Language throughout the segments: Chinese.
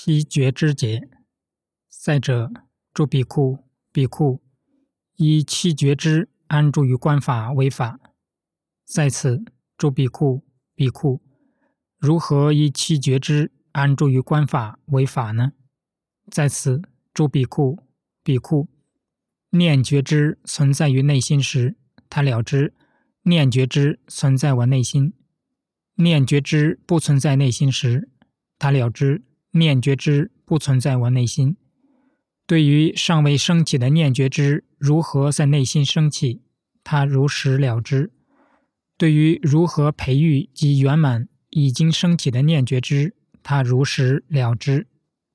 七觉之节。赛者，诸比库、比库，依七觉之安住于观法为法。在此，诸比库、比库，如何依七觉之安住于观法为法呢？在此，诸比库、比库，念觉知存在于内心时，他了知念觉知存在我内心；念觉知不存在内心时，他了知念觉知不存在我内心。对于尚未升起的念觉知如何在内心升起，他如实了知；对于如何培育及圆满已经升起的念觉知，他如实了知。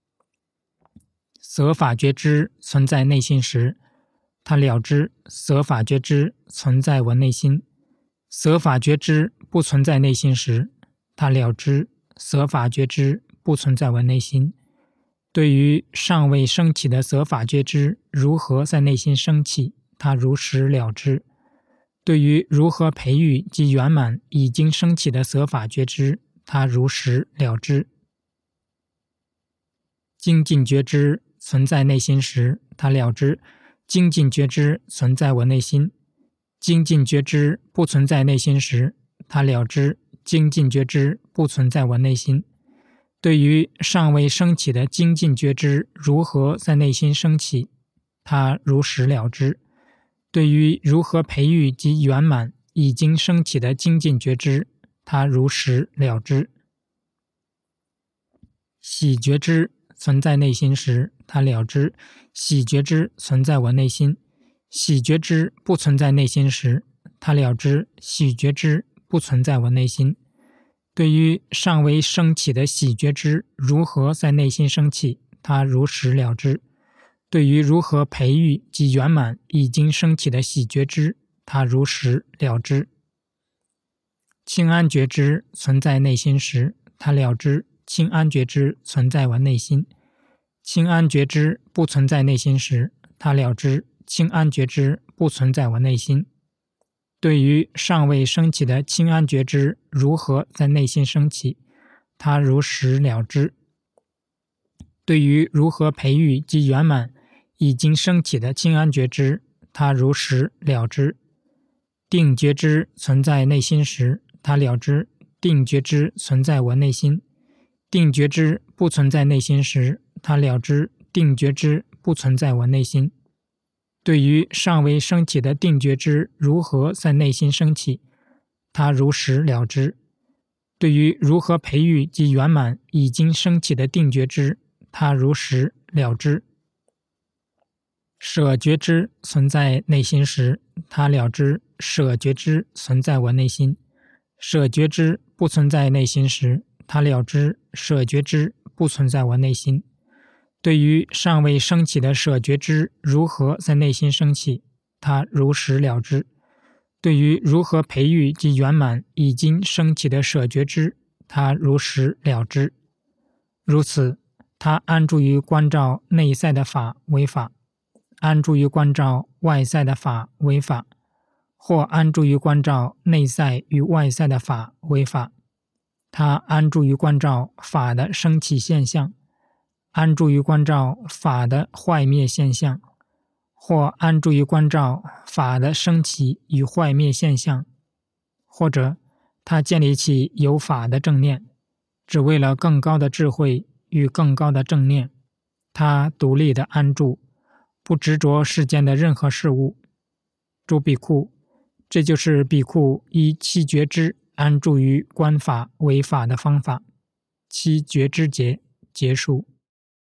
色法觉知存在内心时，他了知色法觉知存在我内心；色法觉知不存在内心时，他了知色法觉知不存在我内心。对于尚未升起的色法觉知如何在内心升起，他如实了知；对于如何培育及圆满已经升起的色法觉知，他如实了知。精进觉知存在内心时，他了知精进觉知存在我内心；精进觉知不存在内心时，他了知精进觉知不存在我内心。对于尚未升起的精进觉知如何在内心升起，他如实了知；对于如何培育及圆满已经升起的精进觉知，他如实了知。喜觉知存在内心时，他了知喜觉知存在我内心；喜觉知不存在内心时，他了知喜觉知不存在我内心。对于尚未升起的喜觉知如何在内心升起，他如实了知；对于如何培育及圆满已经升起的喜觉知，他如实了知。清安觉知存在内心时，他了知清安觉知存在我内心；清安觉知不存在内心时，他了知清安觉知不存在我内心。对于尚未升起的清安觉知如何在内心升起，他如实了知；对于如何培育及圆满已经升起的清安觉知，他如实了知。定觉知存在内心时，他了知定觉知存在我内心；定觉知不存在内心时，他了知定觉知不存在我内心。对于尚未升起的定觉知如何在内心升起，他如实了知；对于如何培育及圆满已经升起的定觉知，他如实了知。舍觉知存在内心时，他了知舍觉知存在我内心；舍觉知不存在内心时，他了知舍觉知不存在我内心。对于尚未升起的舍觉知如何在内心升起，他如实了知；对于如何培育及圆满已经升起的舍觉知，他如实了知。如此，他安住于观照内在的法为法，安住于观照外在的法为法，或安住于观照内在与外在的法为法。他安住于观照法的升起现象，安住于观照法的坏灭现象，或安住于观照法的升起与坏灭现象，或者他建立起有法的正念，只为了更高的智慧与更高的正念。他独立的安住，不执着世间的任何事物。诸比库，这就是比库依七觉知安住于观法为法的方法。七觉知节结束。